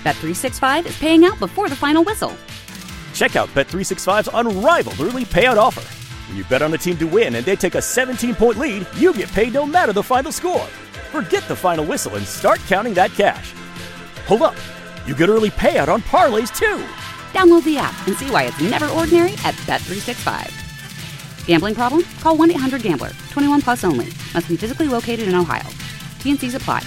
Bet365 is paying out before the final whistle. Check out Bet365's unrivaled early payout offer. When you bet on a team to win and they take a 17-point lead, you get paid no matter the final score. Forget the final whistle and start counting that cash. Hold up. You get early payout on parlays, too. Download the app and see why it's never ordinary at Bet365. Gambling problem? Call 1-800-GAMBLER. 21 plus only. Must be physically located in Ohio. T&Cs apply.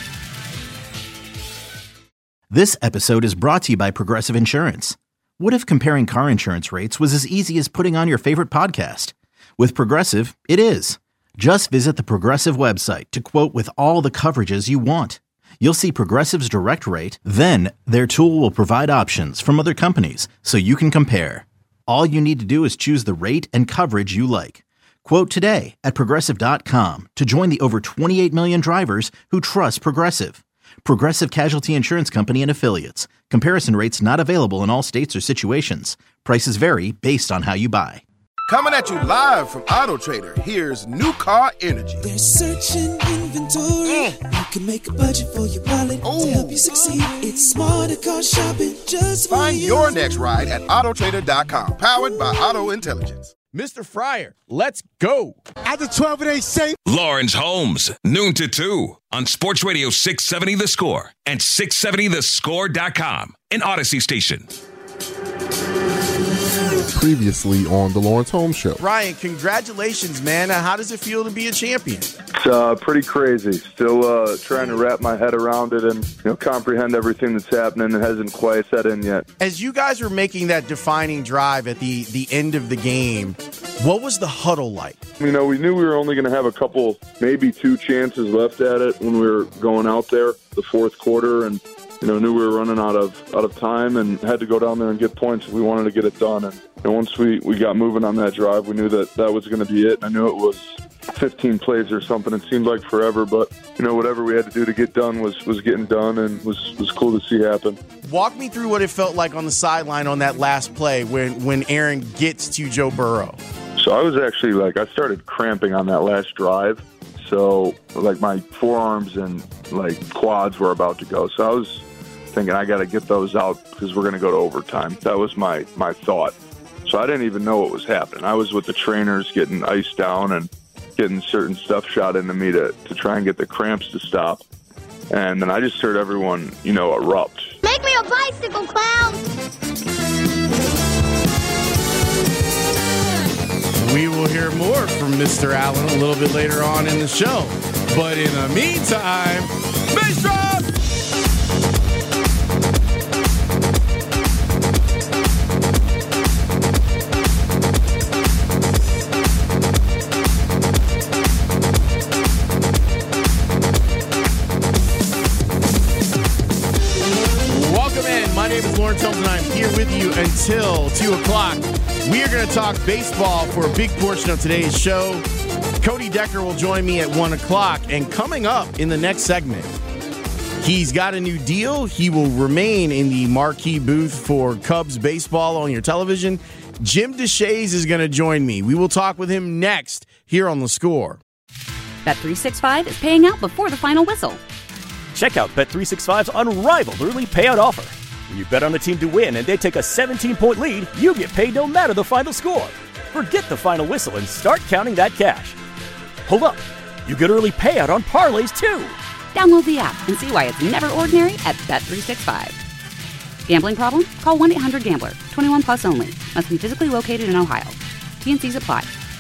This episode is brought to you by Progressive Insurance. What if comparing car insurance rates was as easy as putting on your favorite podcast? With Progressive, it is. Just visit the Progressive website to quote with all the coverages you want. You'll see Progressive's direct rate, then their tool will provide options from other companies so you can compare. All you need to do is choose the rate and coverage you like. Quote today at Progressive.com to join the over 28 million drivers who trust Progressive. Progressive Casualty Insurance Company and Affiliates. Comparison rates not available in all states or situations. Prices vary based on how you buy. Coming at you live from Auto Trader, here's New Car Energy. They're searching inventory. You can make a budget for your wallet to help you succeed. It's smarter car shopping just for Find you. your next ride at autotrader.com. Powered by Auto Intelligence. Mr. Fryer, let's go. After 12, it ain't safe. Lawrence Holmes, noon to 2 on Sports Radio 670 The Score and 670thescore.com, an Odyssey station. Previously on the Lawrence Holmes Show. Ryan, congratulations, man. How does it feel to be a champion? It's pretty crazy. Still trying to wrap my head around it and comprehend everything that's happening. It hasn't quite set in yet. As you guys were making that defining drive at the end of the game, what was the huddle like? We knew we were only going to have a couple, maybe 2 chances left at it when we were going out there the fourth quarter, and knew we were running out of time and had to go down there and get points if we wanted to get it done. And once we got moving on that drive, we knew that was going to be it. I knew it was 15 plays or something. It seemed like forever, but whatever we had to do to get done was getting done, and was cool to see happen. Walk me through what it felt like on the sideline on that last play when Aaron gets to Joe Burrow. So I was actually I started cramping on that last drive. So my forearms and quads were about to go. So I was thinking I got to get those out because we're going to go to overtime. That was my thought. So I didn't even know what was happening. I was with the trainers getting iced down and getting certain stuff shot into me to try and get the cramps to stop. And then I just heard everyone, erupt. Make me a bicycle clown! We will hear more from Mr. Allen a little bit later on in the show. But in the meantime, bass drop! Welcome in. My name is Lawrence Holmes, and I'm here with you until 2 o'clock. We are going to talk baseball for a big portion of today's show. Cody Decker will join me at 1 o'clock. And coming up in the next segment, he's got a new deal. He will remain in the marquee booth for Cubs baseball on your television. Jim DeShays is going to join me. We will talk with him next here on The Score. Bet365 is paying out before the final whistle. Check out Bet365's unrivaled early payout offer. When you bet on a team to win and they take a 17-point lead, you get paid no matter the final score. Forget the final whistle and start counting that cash. Hold up. You get early payout on parlays, too. Download the app and see why it's never ordinary at Bet365. Gambling problem? Call 1-800-GAMBLER. 21 plus only. Must be physically located in Ohio. T&Cs apply.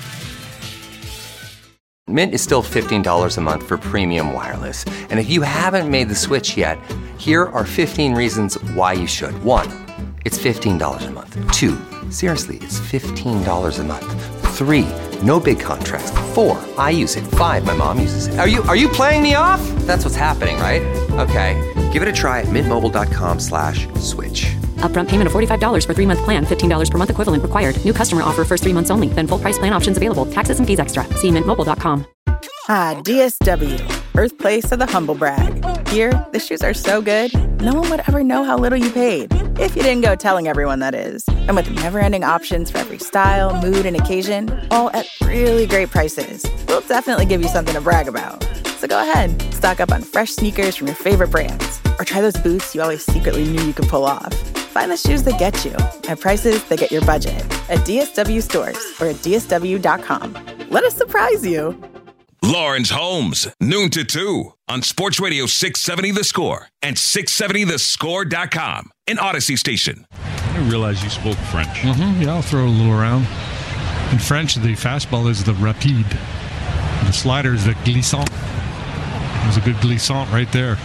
Mint is still $15 a month for premium wireless. And if you haven't made the switch yet, here are 15 reasons why you should. 1, it's $15 a month. 2, seriously, it's $15 a month. 3, no big contracts. 4, I use it. 5, my mom uses it. Are you playing me off? That's what's happening, right? Okay, give it a try at mintmobile.com/switch. Upfront payment of $45 for 3-month plan. $15 per month equivalent required. New customer offer first 3 months only. Then full price plan options available. Taxes and fees extra. See mintmobile.com. Ah, DSW, birthplace of the humble brag. Here, the shoes are so good, no one would ever know how little you paid. If you didn't go telling everyone, that is. And with never-ending options for every style, mood, and occasion, all at really great prices, we'll definitely give you something to brag about. So go ahead, stock up on fresh sneakers from your favorite brands, or try those boots you always secretly knew you could pull off. Find the shoes that get you at prices that get your budget at DSW stores or at DSW.com. Let us surprise you. Lawrence Holmes, noon to 2 on Sports Radio 670 The Score and 670thescore.com, an Odyssey station. I didn't realize you spoke French. Yeah, I'll throw a little around. In French, the fastball is the rapide. The slider is the glissant. There's a good glissant right there.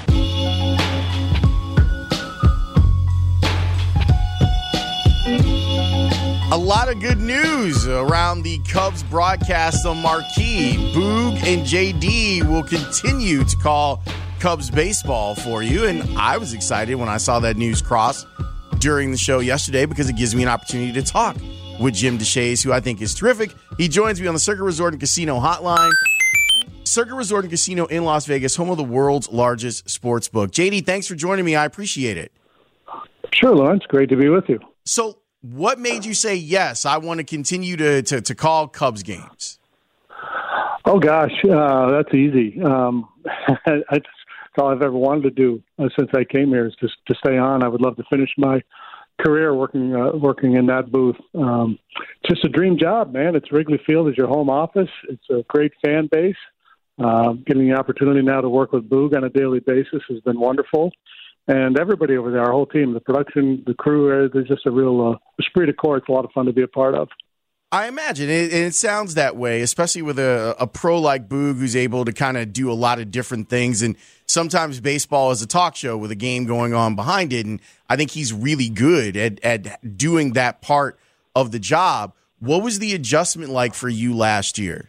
A lot of good news around the Cubs broadcast on Marquee. Boog and JD will continue to call Cubs baseball for you, and I was excited when I saw that news cross during the show yesterday because it gives me an opportunity to talk with Jim Deshaies, who I think is terrific. He joins me on the Circuit Resort and Casino hotline. Circuit Resort and Casino in Las Vegas, home of the world's largest sports book. JD, thanks for joining me. I appreciate it. Sure, Lawrence. Great to be with you. So what made you say, yes, I want to continue to call Cubs games? Oh, gosh, that's easy. That's all I've ever wanted to do since I came here is just to stay on. I would love to finish my career working in that booth. Just a dream job, man. It's Wrigley Field is your home office. It's a great fan base. Getting the opportunity now to work with Boog on a daily basis has been wonderful. And everybody over there, our whole team, the production, the crew, there's just a real esprit de corps. It's a lot of fun to be a part of. I imagine. It sounds that way, especially with a pro like Boog who's able to kind of do a lot of different things. And sometimes baseball is a talk show with a game going on behind it. And I think he's really good at doing that part of the job. What was the adjustment like for you last year?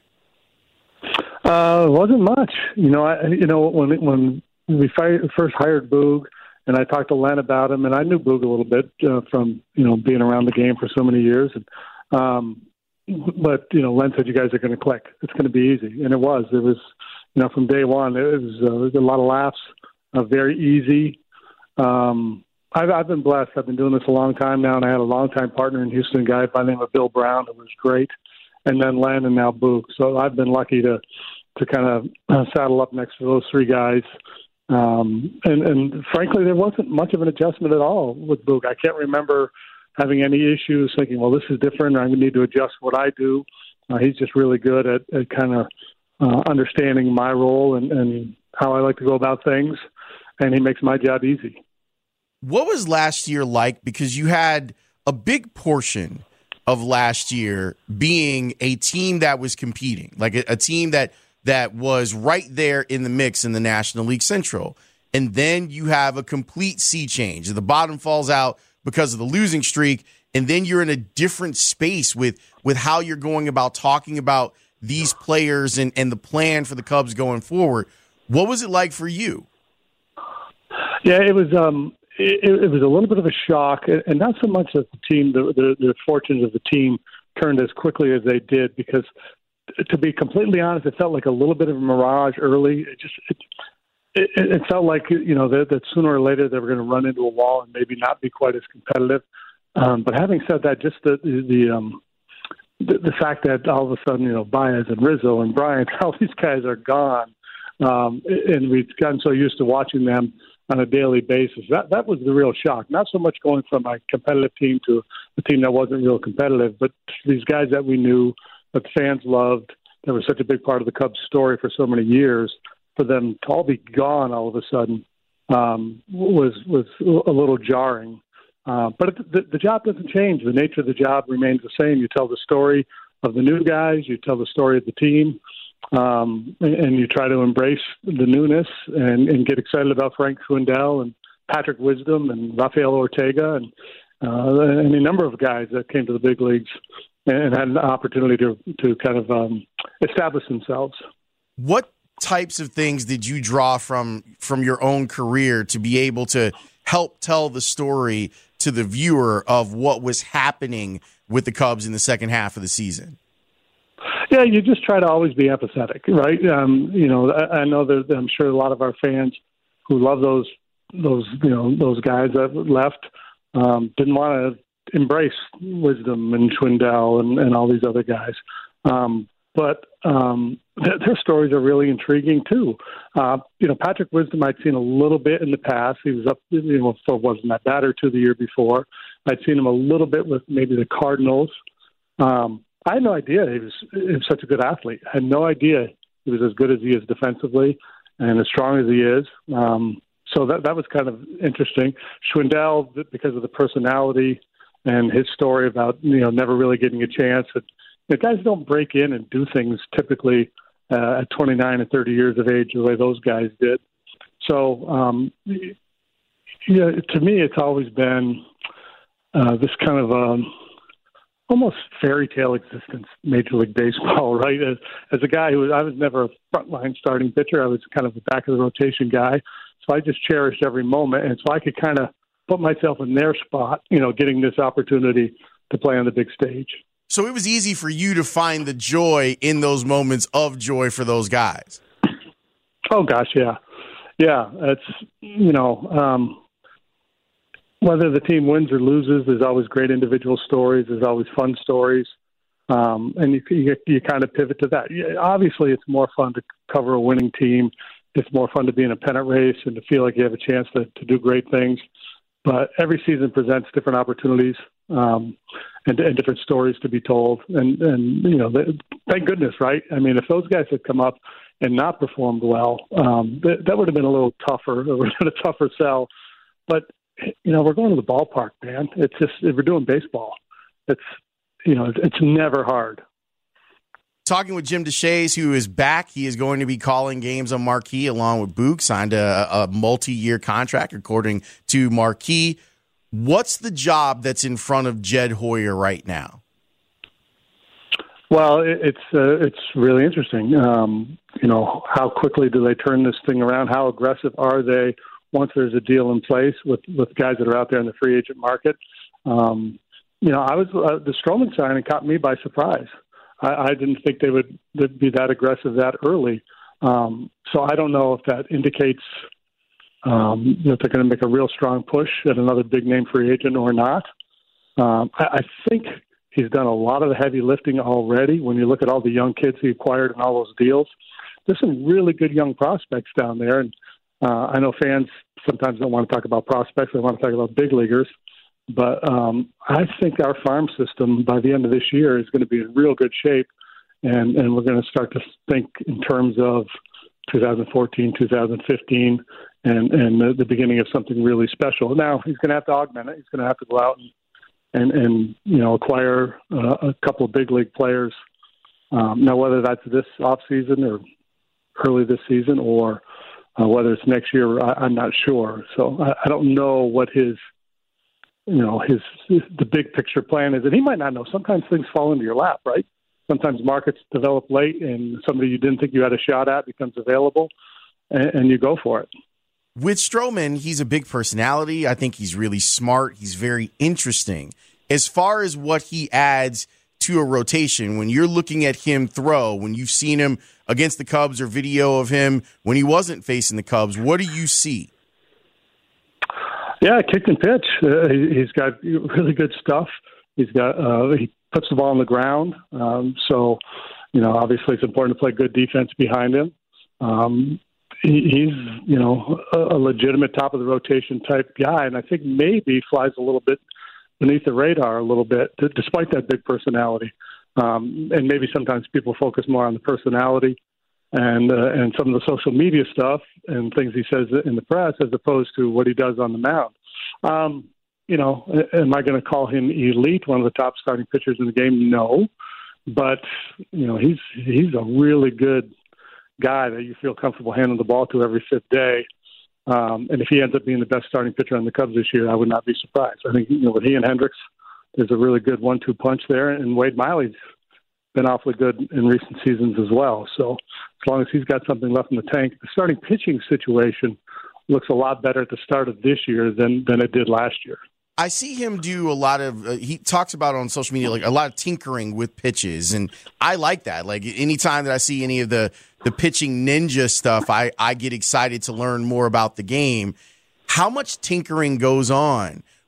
It wasn't much. When we first hired Boog, and I talked to Len about him, and I knew Boog a little bit from being around the game for so many years. But Len said, "You guys are going to click. It's going to be easy," and it was. It was, from day one. It was a lot of laughs. Very easy. I've been blessed. I've been doing this a long time now, and I had a longtime partner in Houston, a guy by the name of Bill Brown, who was great, and then Len, and now Boog. So I've been lucky to kind of saddle up next to those three guys. And frankly, there wasn't much of an adjustment at all with Boog. I can't remember having any issues thinking, well, this is different, or I need to adjust what I do. He's just really good at kind of understanding my role and how I like to go about things, and he makes my job easy. What was last year like? Because you had a big portion of last year being a team that was competing, like a team that was right there in the mix in the National League Central. And then you have a complete sea change. The bottom falls out because of the losing streak, and then you're in a different space with how you're going about talking about these players and the plan for the Cubs going forward. What was it like for you? Yeah, it was it was a little bit of a shock, and not so much that the team, the fortunes of the team turned as quickly as they did, because to be completely honest, it felt like a little bit of a mirage early. It felt like, that sooner or later they were going to run into a wall and maybe not be quite as competitive. But having said that, just the fact that all of a sudden, Baez and Rizzo and Bryant, all these guys are gone, and we've gotten so used to watching them on a daily basis. That was the real shock. Not so much going from a competitive team to a team that wasn't real competitive, but these guys that we knew, that the fans loved, that was such a big part of the Cubs story for so many years, for them to all be gone all of a sudden was a little jarring. But the job doesn't change. The nature of the job remains the same. You tell the story of the new guys, you tell the story of the team, and you try to embrace the newness and get excited about Frank Schwindel and Patrick Wisdom and Rafael Ortega and any number of guys that came to the big leagues and had an opportunity to kind of establish themselves. What types of things did you draw from your own career to be able to help tell the story to the viewer of what was happening with the Cubs in the second half of the season? Yeah, you just try to always be empathetic, right? I know that I'm sure a lot of our fans who love those guys that left didn't want to embrace Wisdom and Schwindel and all these other guys. but their stories are really intriguing too. Patrick Wisdom I'd seen a little bit in the past. He was up, for wasn't that bad or two the year before. I'd seen him a little bit with maybe the Cardinals. I had no idea he was such a good athlete. I had no idea he was as good as he is defensively and as strong as he is. So that was kind of interesting. Schwindel, because of the personality and his story about never really getting a chance. The guys don't break in and do things typically at 29 and 30 years of age the way those guys did. So, to me, it's always been this kind of almost fairy tale existence, Major League Baseball, right? As a guy I was never a frontline starting pitcher. I was kind of the back of the rotation guy. So I just cherished every moment. And so I could kind of put myself in their spot, getting this opportunity to play on the big stage. So it was easy for you to find the joy in those moments of joy for those guys. Oh, gosh, yeah. Yeah, it's, whether the team wins or loses, there's always great individual stories. There's always fun stories. And you kind of pivot to that. Obviously, it's more fun to cover a winning team. It's more fun to be in a pennant race and to feel like you have a chance to do great things. But every season presents different opportunities and different stories to be told. And thank goodness, right? I mean, if those guys had come up and not performed well, that would have been a little tougher. It would have been a tougher sell. But, we're going to the ballpark, man. It's just, we're doing baseball. It's never hard. Talking with Jim Deshaies, who is back. He is going to be calling games on Marquee along with Boog, signed a multi-year contract, according to Marquee. What's the job that's in front of Jed Hoyer right now? Well, it's really interesting. How quickly do they turn this thing around? How aggressive are they once there's a deal in place with guys that are out there in the free agent market? The Stroman signing caught me by surprise. I didn't think they would be that aggressive that early. So I don't know if that indicates that they're going to make a real strong push at another big-name free agent or not. I think he's done a lot of the heavy lifting already. When you look at all the young kids he acquired and all those deals, there's some really good young prospects down there. And I know fans sometimes don't want to talk about prospects. They want to talk about big leaguers. But I think our farm system by the end of this year is going to be in real good shape, and we're going to start to think in terms of 2014, 2015, and the beginning of something really special. Now, he's going to have to augment it. He's going to have to go out and acquire a couple of big league players. Now, whether that's this offseason or early this season or whether it's next year, I'm not sure. So I don't know what his the big picture plan is. And he might not know. Sometimes things fall into your lap, right? Sometimes markets develop late and somebody you didn't think you had a shot at becomes available and you go for it. With Stroman, he's a big personality. I think he's really smart. He's very interesting. As far as what he adds to a rotation, when you're looking at him throw, when you've seen him against the Cubs or video of him when he wasn't facing the Cubs, what do you see? Yeah, kick and pitch. He's got really good stuff. He puts the ball on the ground. So, obviously it's important to play good defense behind him. He's, a legitimate top of the rotation type guy. And I think maybe flies a little bit beneath the radar a little bit, despite that big personality. And maybe sometimes people focus more on the personality and some of the social media stuff and things he says in the press as opposed to what he does on the mound. Am I going to call him elite, one of the top starting pitchers in the game? No. But, he's a really good guy that you feel comfortable handing the ball to every fifth day. And if he ends up being the best starting pitcher on the Cubs this year, I would not be surprised. I think, with he and Hendricks, there's a really good 1-2 punch there. And Wade Miley's been awfully good in recent seasons as well. So as long as he's got something left in the tank, the starting pitching situation looks a lot better at the start of this year than it did last year. I see him do a lot of he talks about on social media, like a lot of tinkering with pitches. And I like that. Like anytime that I see any of the pitching ninja stuff, I get excited to learn more about the game. How much tinkering goes on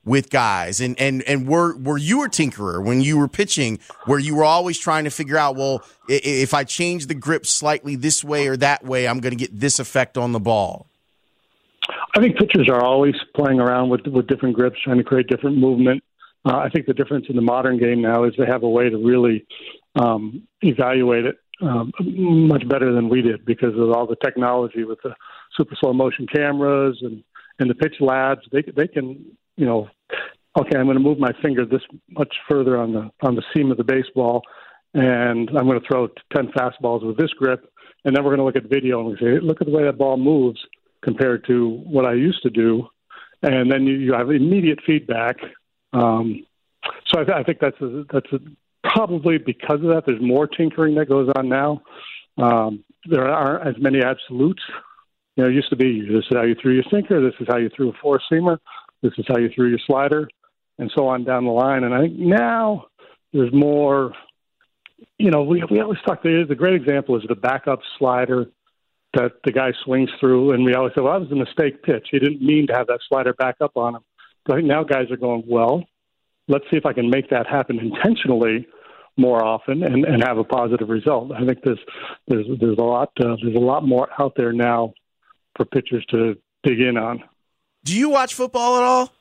with guys? And were you a tinkerer when you were pitching, where you were always trying to figure out, well, if I change the grip slightly this way or that way, I'm going to get this effect on the ball? I think pitchers are always playing around with different grips, trying to create different movement. I think the difference in the modern game now is they have a way to really evaluate it much better than we did because of all the technology with the super slow motion cameras and the pitch labs. They can, okay, I'm going to move my finger this much further on the seam of the baseball, and I'm going to throw 10 fastballs with this grip, and then we're going to look at video and we say, look at the way that ball moves compared to what I used to do, and then you have immediate feedback. So I think that's probably because of that. There's more tinkering that goes on now. There aren't as many absolutes. It used to be this is how you threw your sinker, this is how you threw a four-seamer, this is how you threw your slider, and so on down the line. And I think now there's more. We always talk. The great example is the backup slider that the guy swings through, and we always say, well, that was a mistake pitch. He didn't mean to have that slider back up on him. But I think now guys are going, well, let's see if I can make that happen intentionally more often and have a positive result. I think there's a lot more out there now for pitchers to dig in on. Do you watch football at all?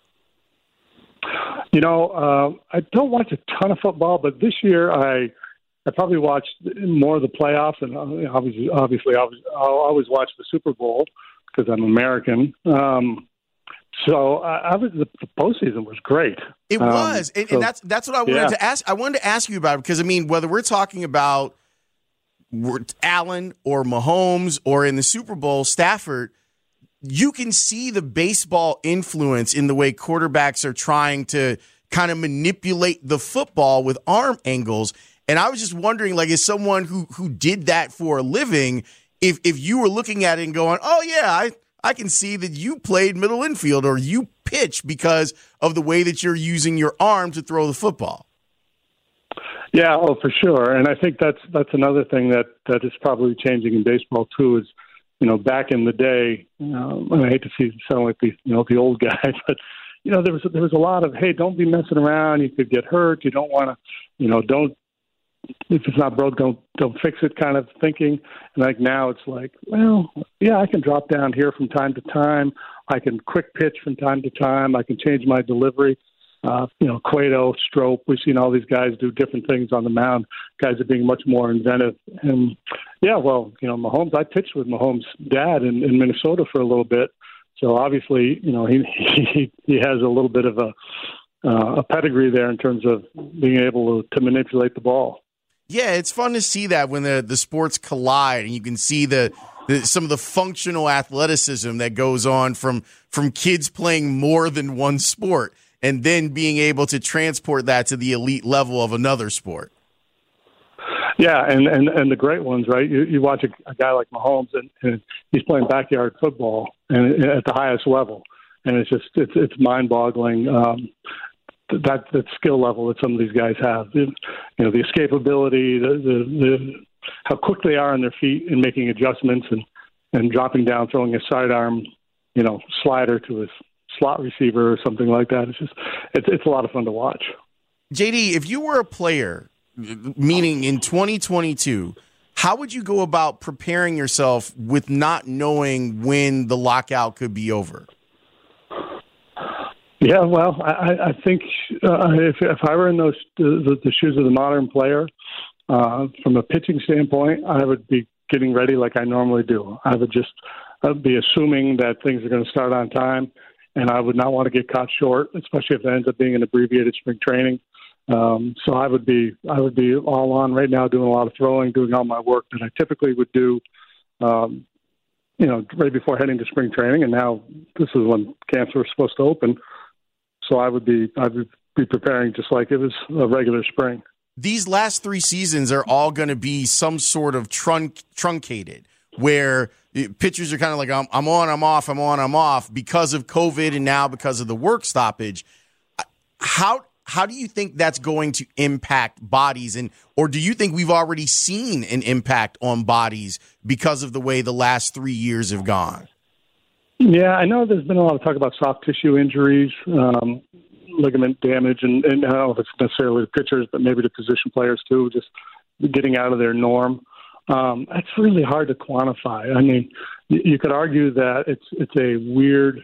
I don't watch a ton of football, but this year I probably watched more of the playoffs, and obviously I'll always watch the Super Bowl because I'm American. So the postseason was great. It was, and that's what I wanted to ask. I wanted to ask you about it because whether we're talking about Allen or Mahomes or in the Super Bowl Stafford, you can see the baseball influence in the way quarterbacks are trying to kind of manipulate the football with arm angles. And I was just wondering, as someone who did that for a living, if you were looking at it and going, oh yeah, I can see that you played middle infield or you pitch because of the way that you're using your arm to throw the football. Yeah, for sure. And I think that's another thing that is probably changing in baseball too is, back in the day, and I hate to sound like the old guy, but there was a lot of, hey, don't be messing around. You could get hurt. You don't want to, don't. If it's not broke, don't fix it kind of thinking. And now it's like, well, yeah, I can drop down here from time to time. I can quick pitch from time to time. I can change my delivery. Cueto, Strope, we've seen all these guys do different things on the mound. Guys are being much more inventive. And, Mahomes, I pitched with Mahomes' dad in Minnesota for a little bit. So obviously, he has a little bit of a pedigree there in terms of being able to manipulate the ball. Yeah, it's fun to see that when the sports collide, and you can see some of the functional athleticism that goes on from kids playing more than one sport, and then being able to transport that to the elite level of another sport. Yeah, and the great ones, right? You watch a guy like Mahomes, and he's playing backyard football and at the highest level, and it's mind-boggling. That skill level that some of these guys have, the escapability, the how quick they are on their feet and making adjustments and dropping down, throwing a sidearm, slider to a slot receiver or something like that. It's a lot of fun to watch. JD, if you were a player, meaning in 2022, how would you go about preparing yourself with not knowing when the lockout could be over? Yeah, well, I think if I were in the shoes of the modern player, from a pitching standpoint, I would be getting ready like I normally do. I would just be assuming that things are going to start on time, and I would not want to get caught short, especially if it ends up being an abbreviated spring training. So I would be all on right now, doing a lot of throwing, doing all my work that I typically would do, right before heading to spring training. And now this is when camps were supposed to open. So I would be preparing just like it was a regular spring. These last 3 seasons are all going to be some sort of truncated, where pitchers are kind of like, I'm on, I'm off, I'm on, I'm off because of COVID and now because of the work stoppage. How do you think that's going to impact bodies, or do you think we've already seen an impact on bodies because of the way the last 3 years have gone? Yeah, I know there's been a lot of talk about soft tissue injuries. ligament damage, and I don't know if it's necessarily the pitchers, but maybe the position players too, just getting out of their norm. That's really hard to quantify. I mean, you could argue that it's a weird,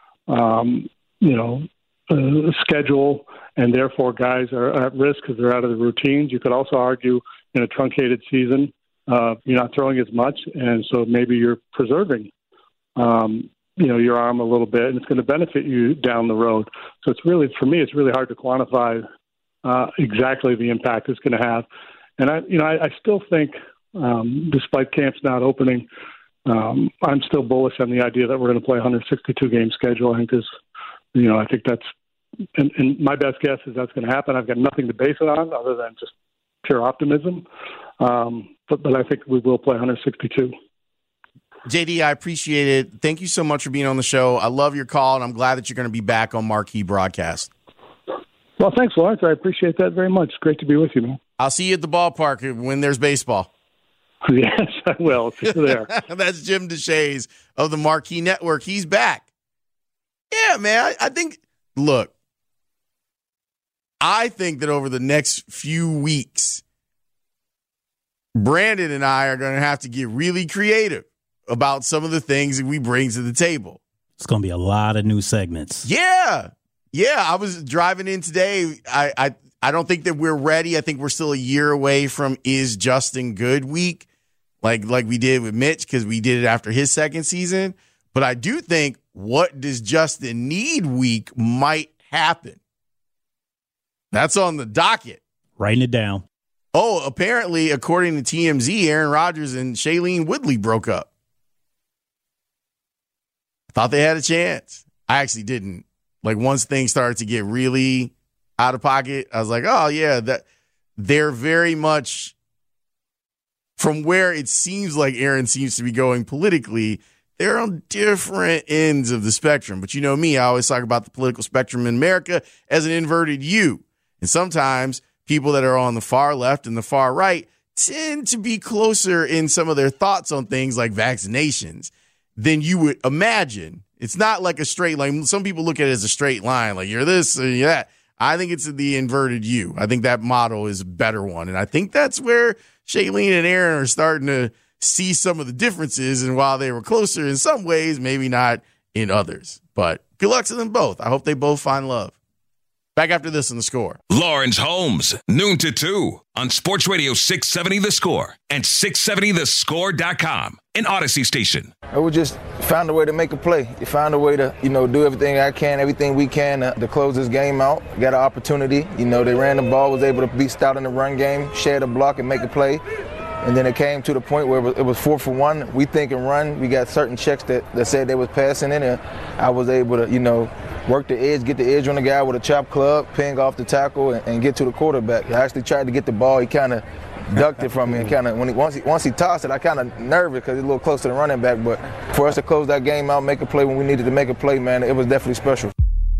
schedule, and therefore guys are at risk because they're out of the routines. You could also argue in a truncated season, you're not throwing as much, and so maybe you're preserving, your arm a little bit, and it's going to benefit you down the road. So it's really, for me, it's really hard to quantify exactly the impact it's going to have. And I still think, despite camps not opening, I'm still bullish on the idea that we're going to play a 162 game schedule. I think that's, and my best guess is that's going to happen. I've got nothing to base it on other than just pure optimism. But I think we will play 162. JD, I appreciate it. Thank you so much for being on the show. I love your call, and I'm glad that you're going to be back on Marquee Broadcast. Well, thanks, Lawrence. I appreciate that very much. Great to be with you, man. I'll see you at the ballpark when there's baseball. Yes, I will. See you there. That's Jim DeShays of the Marquee Network. He's back. Yeah, man. I think that over the next few weeks, Brandon and I are going to have to get really creative about some of the things that we bring to the table. It's going to be a lot of new segments. Yeah. I was driving in today. I don't think that we're ready. I think we're still a year away from Is Justin Good week, like we did with Mitch, because we did it after his second season. But I do think What Does Justin Need week might happen. That's on the docket. Writing it down. Oh, apparently, according to TMZ, Aaron Rodgers and Shailene Woodley broke up. I thought they had a chance. I actually didn't. Like, once things started to get really out of pocket, I was like, oh, yeah, that they're very much, from where it seems like Aaron seems to be going politically, they're on different ends of the spectrum. But you know me, I always talk about the political spectrum in America as an inverted U. And sometimes people that are on the far left and the far right tend to be closer in some of their thoughts on things like vaccinations than you would imagine. It's not like a straight line. Some people look at it as a straight line, like you're this or you're that. I think it's the inverted U. I think that model is a better one. And I think that's where Shailene and Aaron are starting to see some of the differences. And while they were closer in some ways, maybe not in others. But good luck to them both. I hope they both find love. Back after this on The Score. Lawrence Holmes, noon to 2 on Sports Radio 670 The Score and 670thescore.com, an Odyssey station. We just found a way to make a play. You found a way to, do everything everything we can to close this game out. Got an opportunity. They ran the ball, was able to be stout in the run game, share the block and make a play. And then it came to the point where it was 4 for 1. We think and run. We got certain checks that said they was passing in, and I was able to, work the edge, get the edge on the guy with a chop club, ping off the tackle, and get to the quarterback. I actually tried to get the ball. He kind of ducked it from me, and kind of once he tossed it, I kind of nervous because he's a little close to the running back. But for us to close that game out, make a play when we needed to make a play, man, it was definitely special.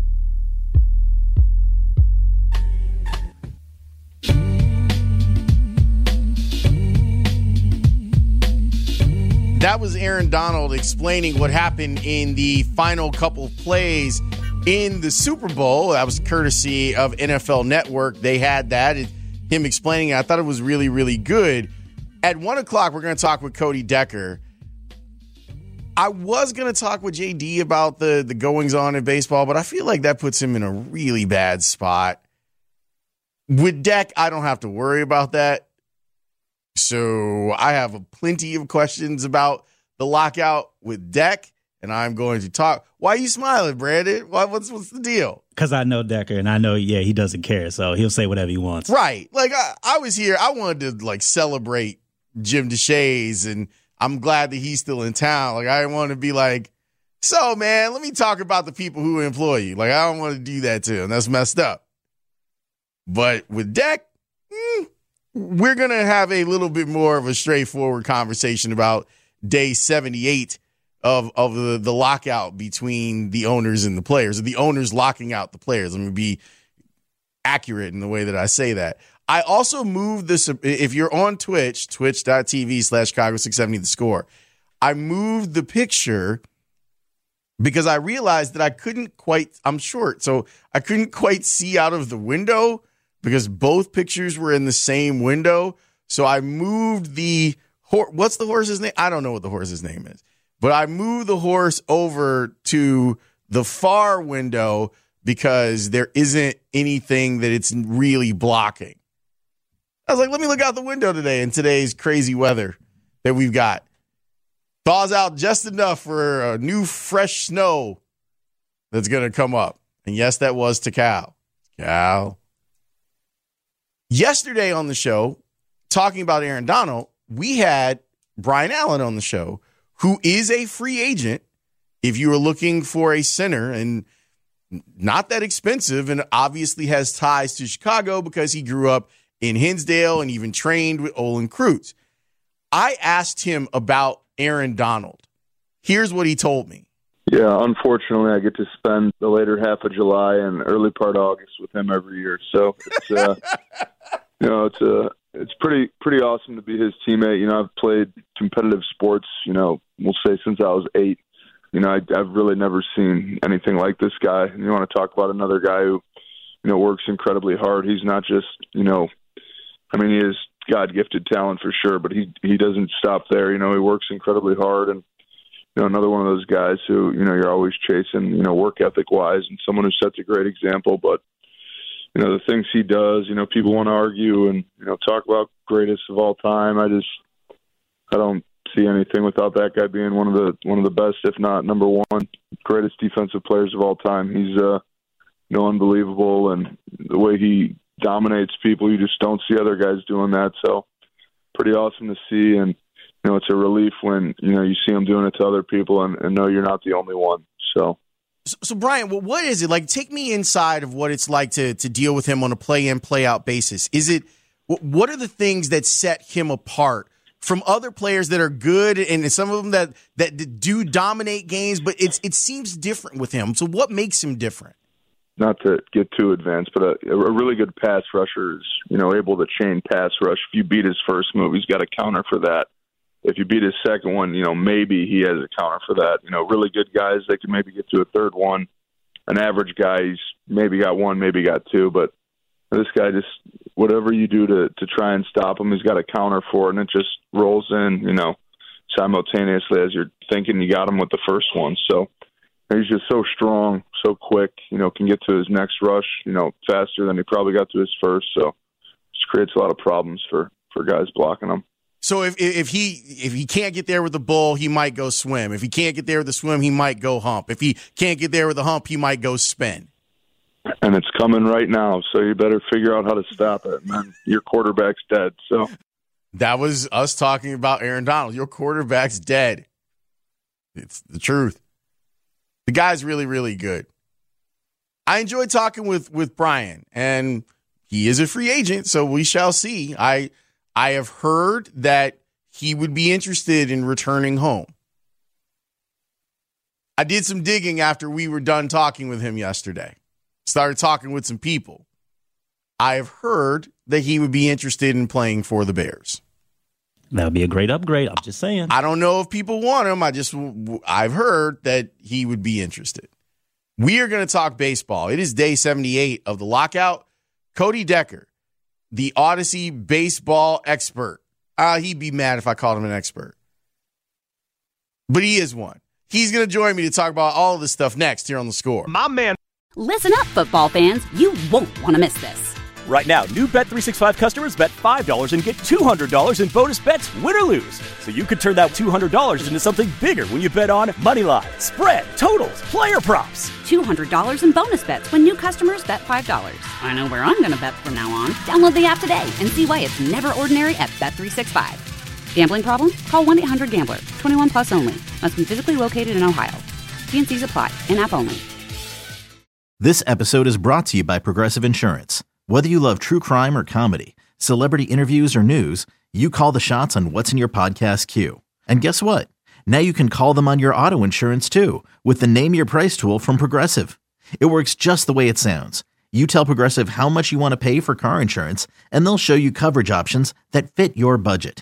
That was Aaron Donald explaining what happened in the final couple of plays in the Super Bowl. That was courtesy of NFL Network. They had that, him explaining it. I thought it was really, really good. At 1 o'clock, we're going to talk with Cody Decker. I was going to talk with JD about the goings-on in baseball, but I feel like that puts him in a really bad spot. With Deck, I don't have to worry about that. So I have plenty of questions about the lockout with Deck, and I'm going to talk. Why are you smiling, Brandon? What's the deal? Because I know Decker, and I know, he doesn't care, so he'll say whatever he wants. Right. Like, I was here. I wanted to, celebrate Jim DeShays, and I'm glad that he's still in town. Like, I want to be like, so, man, let me talk about the people who employ you. Like, I don't want to do that to him. That's messed up. But with Deck, we're going to have a little bit more of a straightforward conversation about day 78 of the lockout between the owners and the players, or the owners locking out the players. Let me be accurate in the way that I say that. I also moved this, if you're on Twitch, twitch.tv/Chicago670 The Score, I moved the picture because I realized that I'm short, so I couldn't quite see out of the window because both pictures were in the same window. So I moved the horse. What's the horse's name? I don't know what the horse's name is, but I moved the horse over to the far window because there isn't anything that it's really blocking. I was like, let me look out the window today in today's crazy weather that we've got. Thaws out just enough for a new fresh snow that's going to come up. And yes, that was to Cal. Yesterday on the show, talking about Aaron Donald, we had Brian Allen on the show, who is a free agent if you are looking for a center and not that expensive, and obviously has ties to Chicago because he grew up in Hinsdale and even trained with Olin Kreutz. I asked him about Aaron Donald. Here's what he told me. Yeah, unfortunately, I get to spend the later half of July and early part of August with him every year. So it's it's pretty awesome to be his teammate. You know, I've played competitive sports, we'll say since I was 8. I've really never seen anything like this guy. And you want to talk about another guy who, works incredibly hard. He's not just, he is God-gifted talent for sure, but he doesn't stop there. He works incredibly hard, and another one of those guys who you're always chasing, work ethic-wise, and someone who sets a great example. But the things he does, people want to argue and talk about greatest of all time. I don't see anything without that guy being one of the best, if not number one, greatest defensive players of all time. He's unbelievable, and the way he dominates people, you just don't see other guys doing that. So pretty awesome to see, and it's a relief when you see him doing it to other people and know you're not the only one. So Brian, what is it like? Take me inside of what it's like to deal with him on a play-in, play-out basis. What are the things that set him apart from other players that are good and some of them that do dominate games, but it seems different with him? So what makes him different? Not to get too advanced, but a really good pass rusher is, able to chain pass rush. If you beat his first move, he's got a counter for that. If you beat his second one, maybe he has a counter for that. Really good guys, they can maybe get to a third one. An average guy, he's maybe got one, maybe got two, but this guy just, whatever you do to try and stop him, he's got a counter for it, and it just rolls in, simultaneously as you're thinking you got him with the first one. So he's just so strong, so quick, can get to his next rush, faster than he probably got to his first. So it just creates a lot of problems for guys blocking him. So if he can't get there with the bull, he might go swim. If he can't get there with the swim, he might go hump. If he can't get there with the hump, he might go spin. And it's coming right now, so you better figure out how to stop it, man. Your quarterback's dead. So that was us talking about Aaron Donald. Your quarterback's dead. It's the truth. The guy's really, really good. I enjoyed talking with Brian, and he is a free agent, so we shall see. I have heard that he would be interested in returning home. I did some digging after we were done talking with him yesterday. Started talking with some people. I have heard that he would be interested in playing for the Bears. That would be a great upgrade. I'm just saying. I don't know if people want him. I've heard that he would be interested. We are going to talk baseball. It is day 78 of the lockout. Cody Decker, the Odyssey baseball expert. He'd be mad if I called him an expert. But he is one. He's going to join me to talk about all of this stuff next here on The Score. My man. Listen up, football fans. You won't want to miss this. Right now, new Bet365 customers bet $5 and get $200 in bonus bets, win or lose. So you could turn that $200 into something bigger when you bet on money line, spread, totals, player props. $200 in bonus bets when new customers bet $5. I know where I'm going to bet from now on. Download the app today and see why it's never ordinary at Bet365. Gambling problem? Call 1-800-GAMBLER. 21 plus only. Must be physically located in Ohio. T&Cs apply. In-app only. This episode is brought to you by Progressive Insurance. Whether you love true crime or comedy, celebrity interviews or news, you call the shots on what's in your podcast queue. And guess what? Now you can call them on your auto insurance too with the Name Your Price tool from Progressive. It works just the way it sounds. You tell Progressive how much you want to pay for car insurance, and they'll show you coverage options that fit your budget.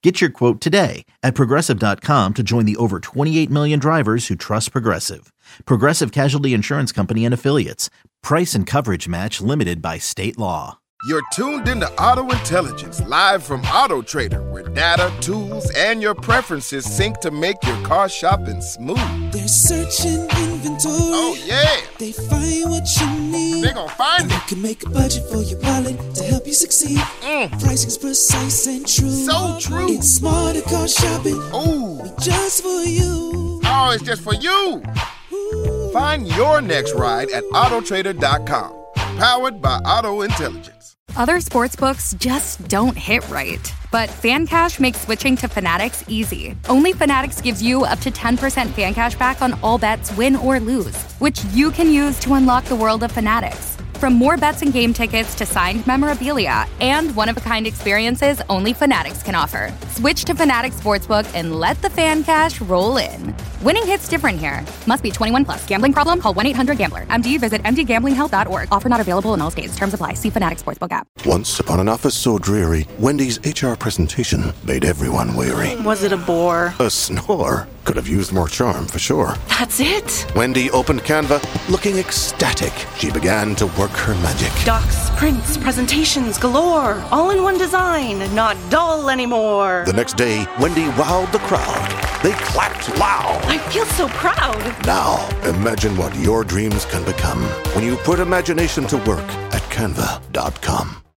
Get your quote today at Progressive.com to join the over 28 million drivers who trust Progressive. Progressive Casualty Insurance Company and Affiliates. Price and coverage match limited by state law. You're tuned into Auto Intelligence, live from Auto Trader, where data, tools, and your preferences sync to make your car shopping smooth. They're searching inventory. Oh, yeah. They find what you need. They're gonna find it. You can make a budget for your wallet to help you succeed. Pricing's precise and true. So true. It's smarter car shopping. Ooh. Just for you. Oh, it's just for you. Find your next ride at autotrader.com. Powered by Auto Intelligence. Other sportsbooks just don't hit right. But FanCash makes switching to Fanatics easy. Only Fanatics gives you up to 10% fan cash back on all bets, win or lose, which you can use to unlock the world of Fanatics. From more bets and game tickets to signed memorabilia and one-of-a-kind experiences only Fanatics can offer. Switch to Fanatics Sportsbook and let the fan cash roll in. Winning hits different here. Must be 21 plus. Gambling problem? Call 1-800-GAMBLER. MD, visit mdgamblinghelp.org. Offer not available in all states. Terms apply. See Fanatics Sportsbook app. Once upon an office so dreary, Wendy's HR presentation made everyone weary. Was it a bore? A snore. Could have used more charm, for sure. That's it? Wendy opened Canva, looking ecstatic. She began to work her magic. Docs, prints, presentations galore. All in one design. Not dull anymore. The next day, Wendy wowed the crowd. They clapped loud. I feel so proud. Now, imagine what your dreams can become when you put imagination to work at Canva.com.